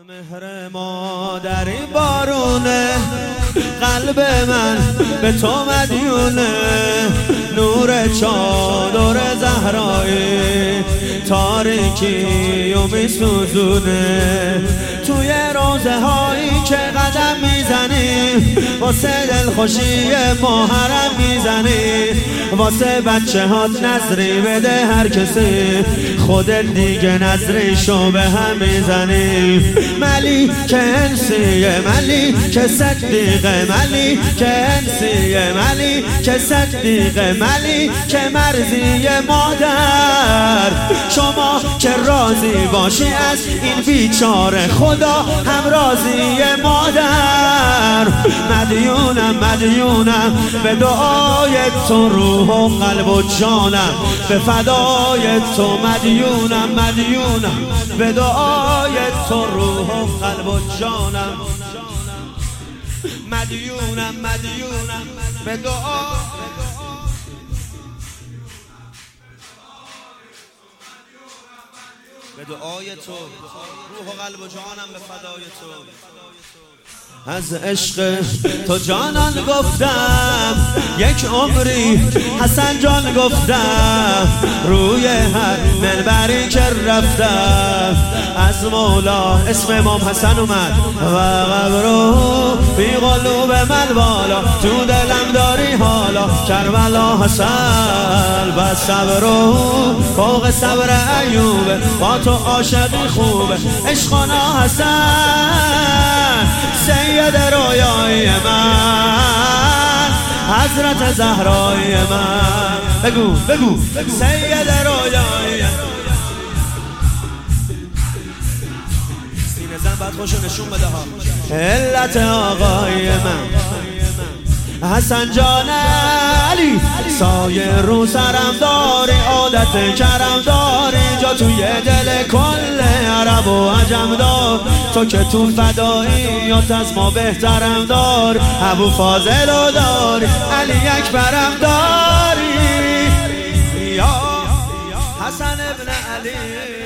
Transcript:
مهر مادری بارونه، قلب من به تو مدیونه. نور چادر زهرایی تاریکی و میسوزونه. توی روزه هایی که قدم میزنی، واسه دلخوشی ما حرم میزنی. واسه بچه هات نظری بده هر کسی، خودت دیگه نظریشو به هم میزنی. ملی که انسیه، ملی که صدیقه، ملی که انسیه، ملی که صدیقه، ملی که مرزی مادر. شما که راضی باشی از این بیچاره، خدا هم راضی مادر. مدیونم مدیونم به دعای تو، روح و قلب و جانم به فدای تو. مدیونم مدیونم به دعای تو، روح و قلب و جانم. مدیونم مدیونم به دعای تو، روح و قلب و جانم به فدای تو. از عشق تو جانان گفتم، یک عمری حسن جان گفتم. روی هر منبری که رفتم، از مولا اسم امام حسن اومد. و قبرو بی قلوب من بالا، تو دلم داری حالا کربلا حسن. و صبرو فوق صبر ایوبه، با تو عاشقی خوبه عشقانا حسن. سید رویای من، حضرت زهرای من. بگو بگو سید رویای من. سینه زن بعد خوشو نشون بده ها. علت آقای من حسن جان علی، سایه رو سرم داری، عادت کرم داری، جا توی دل کل عرب و عجم دار. تو که تو فداییات از ما بهترم دار، ابو فاضل رو داری، علی اکبرم داری، یا حسن ابن علی.